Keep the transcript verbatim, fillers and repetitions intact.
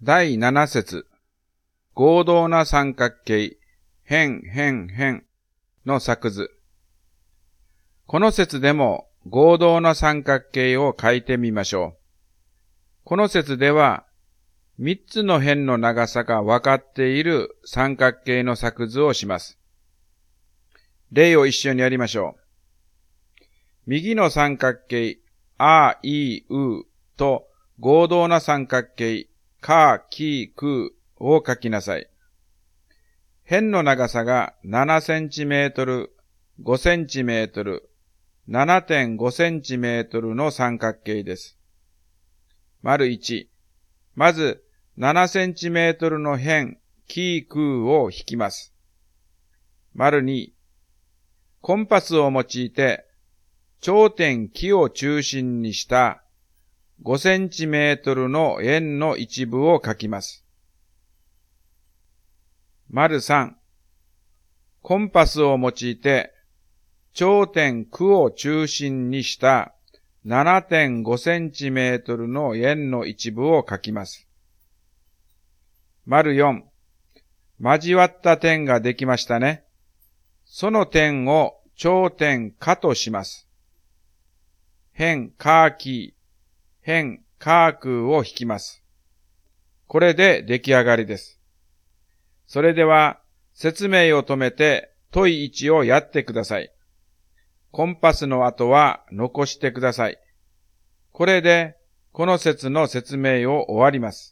だいなな節、合同な三角形、辺辺辺の作図。この節でも合同な三角形を書いてみましょう。この節では、三つの辺の長さが分かっている三角形の作図をします。例を一緒にやりましょう。右の三角形、あ、い、うと合同な三角形、か、き、くを書きなさい。辺の長さがななセンチメートル、ごセンチメートル、ななてんごセンチメートルの三角形です。丸いち、まずななセンチメートルの辺、き、くを引きます。丸に、コンパスを用いて頂点きを中心にしたごセンチメートルの円の一部を書きます。丸さん、コンパスを用いて頂点くを中心にした ななてんごセンチメートルの円の一部を書きます。丸よん、交わった点ができましたね。その点を頂点かとします。辺かき、辺かくを引きます。これで出来上がりです。それでは説明を止めて問いいちをやってください。コンパスの跡は残してください。これでこの節の説明を終わります。